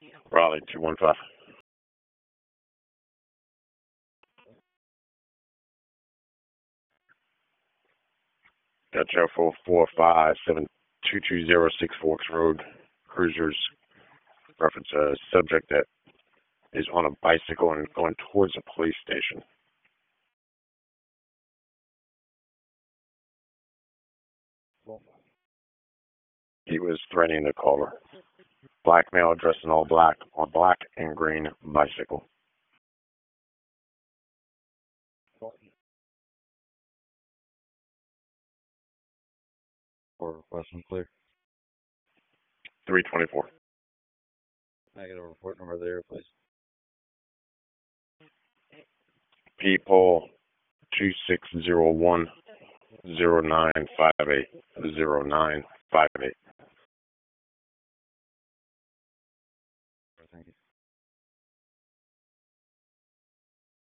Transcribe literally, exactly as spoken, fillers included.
Raleigh two one five. Got you for four five seven two two zero six Forks Road. Cruisers reference a subject that is on a bicycle and going towards a police station. He was threatening the caller. Black male dressed in all black on black and green bicycle. Report request and clear. three twenty-four. Negative report number there, please. People two six zero one zero nine five eight zero nine five eight. Thank you.